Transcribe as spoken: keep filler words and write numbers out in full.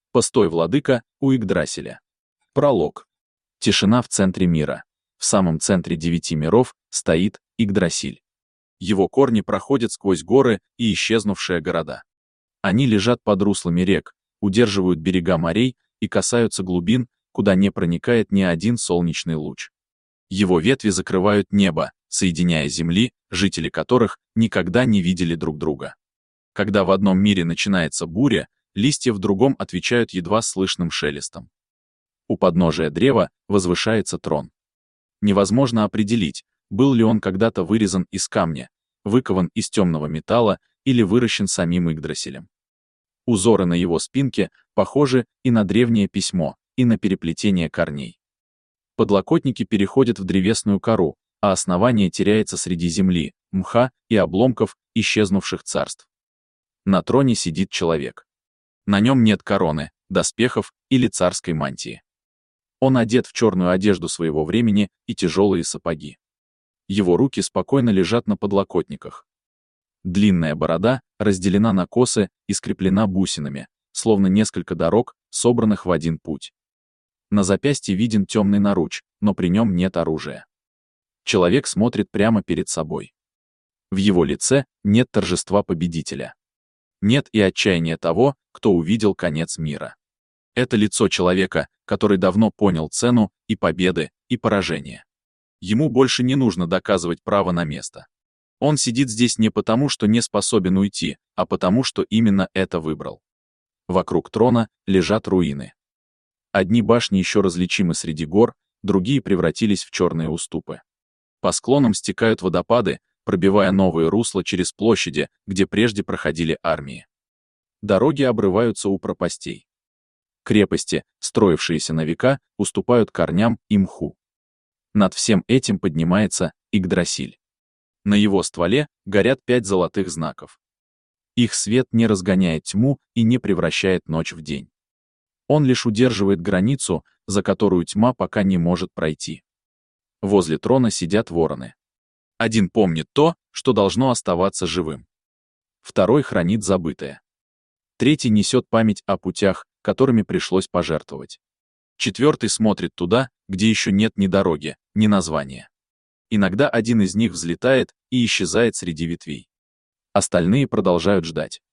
Постой, владыка, у Игдрасиля. Пролог. Тишина в центре мира. В самом центре девяти миров стоит Игдрасиль. Его корни проходят сквозь горы и исчезнувшие города. Они лежат под руслами рек, удерживают берега морей и касаются глубин, куда не проникает ни один солнечный луч. Его ветви закрывают небо, соединяя земли, жители которых никогда не видели друг друга. Когда в одном мире начинается буря, листья в другом отвечают едва слышным шелестом. У подножия древа возвышается трон. Невозможно определить, был ли он когда-то вырезан из камня, выкован из темного металла или выращен самим Игдрасилем. Узоры на его спинке похожи и на древнее письмо, и на переплетение корней. Подлокотники переходят в древесную кору, а основание теряется среди земли, мха и обломков исчезнувших царств. На троне сидит человек. На нем нет короны, доспехов или царской мантии. Он одет в черную одежду своего времени и тяжелые сапоги. Его руки спокойно лежат на подлокотниках. Длинная борода разделена на косы и скреплена бусинами, словно несколько дорог, собранных в один путь. На запястье виден темный наруч, но при нем нет оружия. Человек смотрит прямо перед собой. В его лице нет торжества победителя. Нет и отчаяния того, кто увидел конец мира. Это лицо человека, который давно понял цену и победы, и поражения. Ему больше не нужно доказывать право на место. Он сидит здесь не потому, что не способен уйти, а потому, что именно это выбрал. Вокруг трона лежат руины. Одни башни еще различимы среди гор, другие превратились в черные уступы. По склонам стекают водопады, пробивая новые русла через площади, где прежде проходили армии. Дороги обрываются у пропастей. Крепости, строившиеся на века, уступают корням и мху. Над всем этим поднимается Игдрасиль. На его стволе горят пять золотых знаков. Их свет не разгоняет тьму и не превращает ночь в день. Он лишь удерживает границу, за которую тьма пока не может пройти. Возле трона сидят вороны. Один помнит то, что должно оставаться живым. Второй хранит забытое. Третий несет память о путях, которыми пришлось пожертвовать. Четвертый смотрит туда, где еще нет ни дороги, ни названия. Иногда один из них взлетает и исчезает среди ветвей. Остальные продолжают ждать.